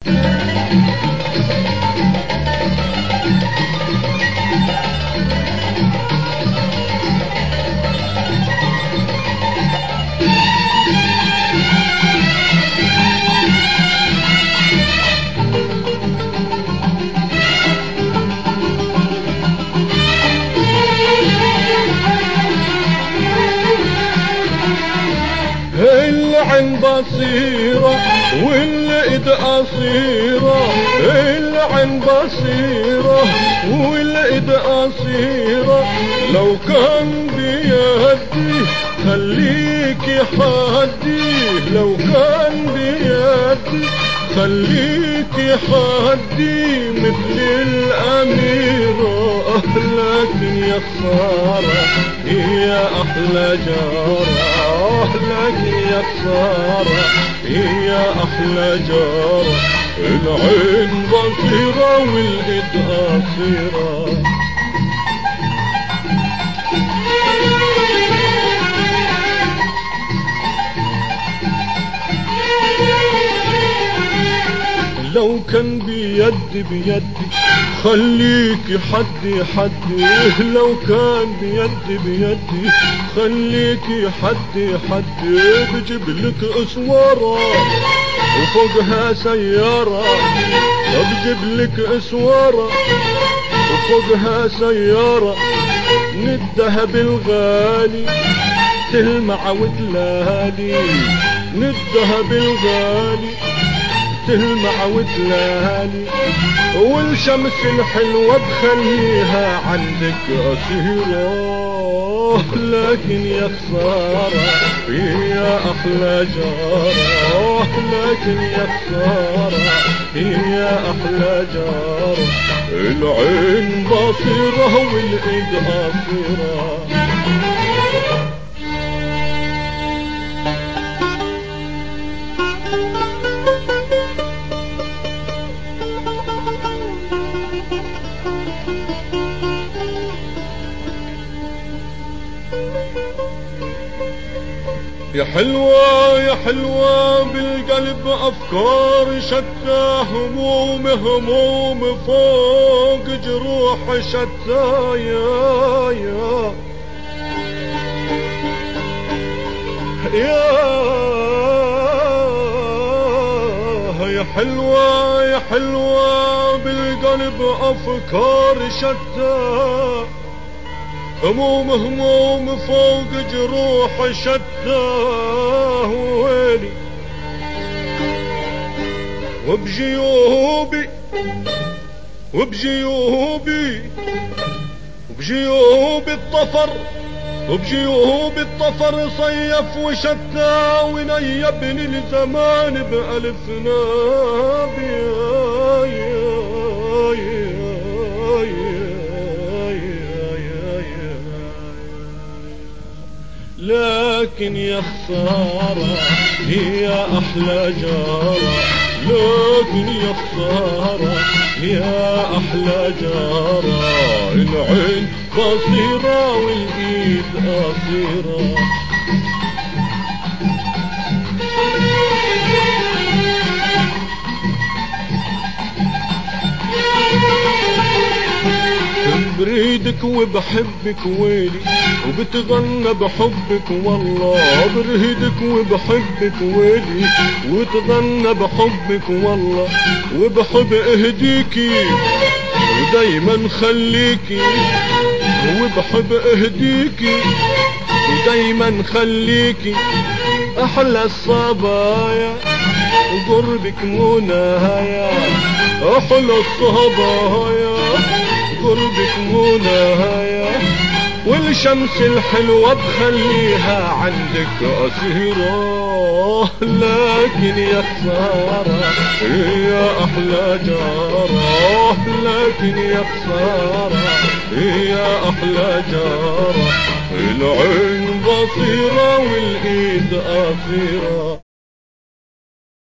العين بصيرة والإيد قصيرة، العين بصيرة والإيد قصيرة، لو كان بيدي خليكي حدي، لو كان بيدي خليكي حدي مثل الأميرة، لكن يا خسارة هي أحلى جارة، لكن يا خسارة هي أحلى جارة، العين بصيرة والإيد قصيرة. لو كان بيدي خليكي حدي حدي، لو كان بيدي خليكي حدي حدي، بجيبلك اسوارة وفوقها سيارة، بجيبلك اسوارة وفوقها سيارة، من الذهب الغالي تلمع وتلالي، من الذهب الغالي تلمع وتلالي، والشمس الحلوة بخليها عندك أسيرة، لكن يا خسارة هي أحلى جارة، لكن يا خسارة هي أحلى جارة، العين بصيرة والإيد قصيرة. يا حلوة يا حلوة بالقلب أفكار شتى، هموم هموم فوق جروح شتى، يا يا حلوة يا حلوة بالقلب أفكار شتى، هموم هموم فوق جروح شتى، ويلي وبجيوبي وبجيوبي وبجيوبي الطفر، وبجيوبي الطفر صيف وشتى، ونيبني الزمان بألف نابي، لكن يا خسارة هي أحلى جارة، لكن يا خسارة هي أحلى جارة، العين بصيرة والإيد قصيرة. بريدك وبحبك ويلي، وبتغنى بحبك والله، بريدك وبحبك ويلي، وتغنى بحبك والله، وبحب اهديكي ودايما خليكي، وبحب اهديكي ودايما خليكي، احلى الصبايا وقربك مو نهاية، احلى الصبايا قربك مو نهاية، والشمس الحلوة بخليها عندك أسيرة، لكن يا خسارة هي أحلى جارة، لكن يا خسارة هي أحلى جارة، العين بصيرة والإيد قصيرة.